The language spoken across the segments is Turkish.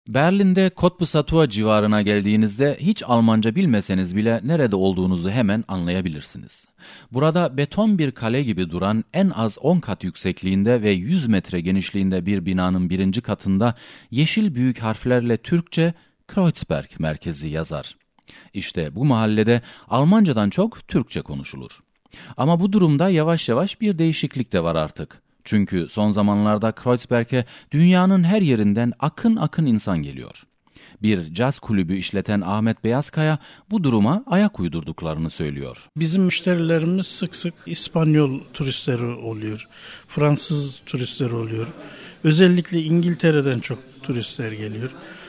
Berlin'de Cottbus-Satua civarına geldiğinizde hiç Almanca bilmeseniz bile nerede olduğunuzu hemen anlayabilirsiniz. Burada beton bir kale gibi duran en az 10 kat yüksekliğinde ve 100 metre genişliğinde bir binanın birinci katında yeşil büyük harflerle Türkçe Kreuzberg merkezi yazar. İşte bu mahallede Almancadan çok Türkçe konuşulur. Ama bu durumda yavaş yavaş bir değişiklik de var artık. Çünkü son zamanlarda Kreuzberg'e dünyanın her yerinden akın akın insan geliyor. Bir caz kulübü işleten Ahmet Beyazkaya bu duruma ayak uydurduklarını söylüyor. Bizim müşterilerimiz sık sık İspanyol turistleri oluyor, Fransız turistleri oluyor. Özellikle İngiltere'den çok turistler geliyor.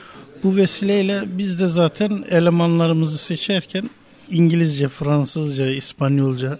Bu vesileyle biz de zaten elemanlarımızı seçerken İngilizce, Fransızca, İspanyolca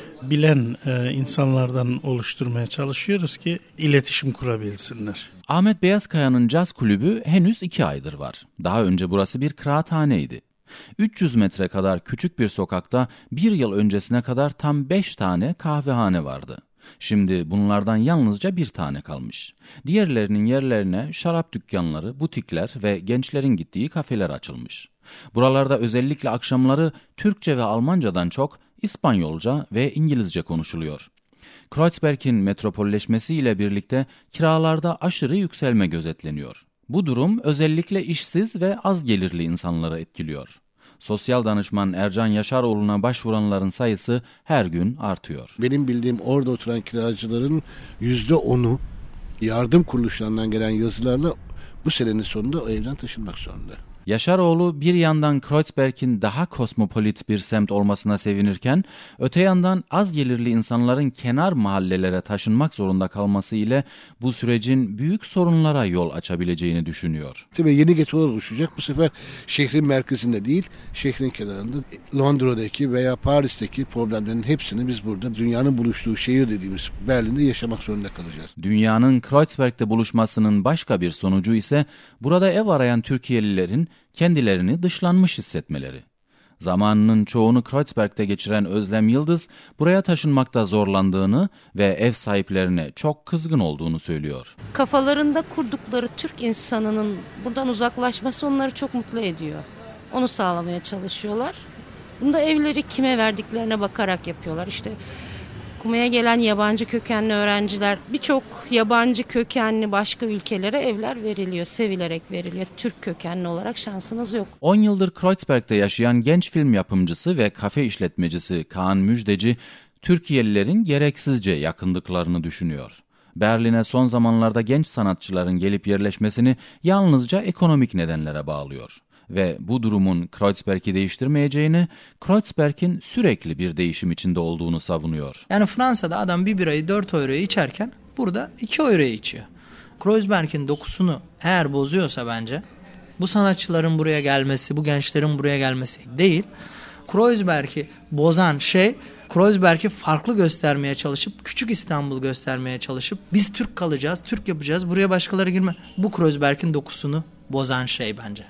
bilen insanlardan oluşturmaya çalışıyoruz ki iletişim kurabilsinler. Ahmet Beyazkaya'nın caz kulübü henüz 2 aydır var. Daha önce burası bir kıraathaneydi. 300 metre kadar küçük bir sokakta bir yıl öncesine kadar tam 5 tane kahvehane vardı. Şimdi bunlardan yalnızca 1 tane kalmış. Diğerlerinin yerlerine şarap dükkanları, butikler ve gençlerin gittiği kafeler açılmış. Buralarda özellikle akşamları Türkçe ve Almancadan çok İspanyolca ve İngilizce konuşuluyor. Kreuzberg'in metropolleşmesiyle birlikte kiralarda aşırı yükselme gözetleniyor. Bu durum özellikle işsiz ve az gelirli insanları etkiliyor. Sosyal danışman Ercan Yaşaroğlu'na başvuranların sayısı her gün artıyor. Benim bildiğim orada oturan kiracıların %10'u yardım kuruluşlarından gelen yazılarla bu senenin sonunda o evden taşınmak zorunda. Yaşaroğlu bir yandan Kreuzberg'in daha kozmopolit bir semt olmasına sevinirken, öte yandan az gelirli insanların kenar mahallelere taşınmak zorunda kalması ile bu sürecin büyük sorunlara yol açabileceğini düşünüyor. Tabii yeni getolar oluşacak. Bu sefer şehrin merkezinde değil, şehrin kenarında Londra'daki veya Paris'teki problemlerin hepsini biz burada dünyanın buluştuğu şehir dediğimiz Berlin'de yaşamak zorunda kalacağız. Dünyanın Kreuzberg'de buluşmasının başka bir sonucu ise burada ev arayan Türkiye'lilerin kendilerini dışlanmış hissetmeleri. Zamanının çoğunu Kreuzberg'de geçiren Özlem Yıldız, buraya taşınmakta zorlandığını ve ev sahiplerine çok kızgın olduğunu söylüyor. Kafalarında kurdukları Türk insanının buradan uzaklaşması onları çok mutlu ediyor. Onu sağlamaya çalışıyorlar. Bunu da evleri kime verdiklerine bakarak yapıyorlar. İşte okumaya gelen yabancı kökenli öğrenciler, birçok yabancı kökenli başka ülkelere evler veriliyor, sevilerek veriliyor. Türk kökenli olarak şansınız yok. 10 yıldır Kreuzberg'de yaşayan genç film yapımcısı ve kafe işletmecisi Kaan Müjdeci, Türkiye'lilerin gereksizce yakındıklarını düşünüyor. Berlin'e son zamanlarda genç sanatçıların gelip yerleşmesini yalnızca ekonomik nedenlere bağlıyor. Ve bu durumun Kreuzberg'i değiştirmeyeceğini, Kreuzberg'in sürekli bir değişim içinde olduğunu savunuyor. Yani Fransa'da adam bir birayı 4 euroya içerken burada 2 euroya içiyor. Kreuzberg'in dokusunu eğer bozuyorsa bence bu sanatçıların buraya gelmesi, bu gençlerin buraya gelmesi değil. Kreuzberg'i bozan şey, Kreuzberg'i farklı göstermeye çalışıp, küçük İstanbul göstermeye çalışıp biz Türk kalacağız, Türk yapacağız, buraya başkaları girme. Bu Kreuzberg'in dokusunu bozan şey bence.